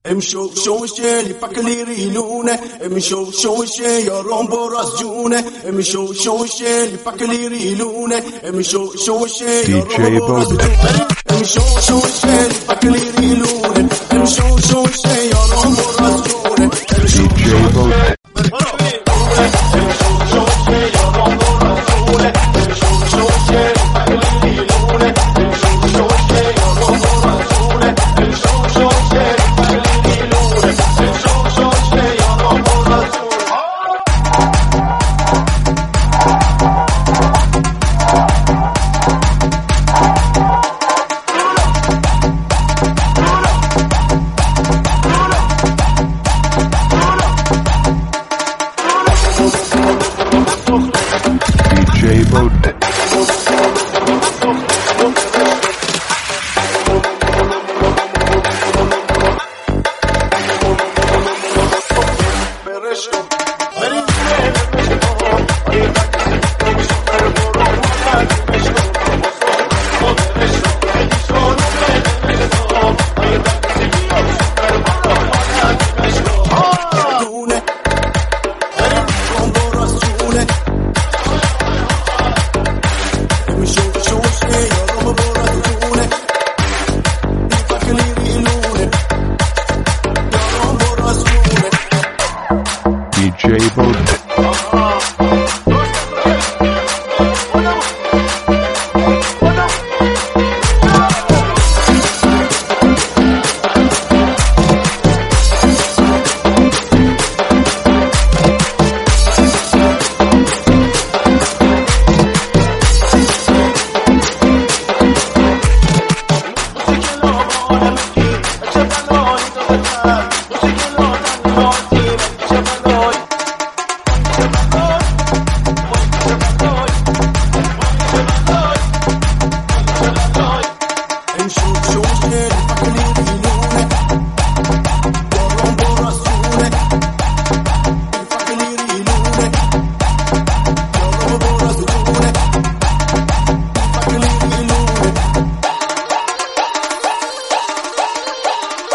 امشو شلی پکلیری لونه امشو شلی یارم برازجونه امشو شلی پکلیری لونه امشو شلی یارم برازجونه امشو شلی پکلیری لونه امشو شلی یارم برازجونه DJ Boat.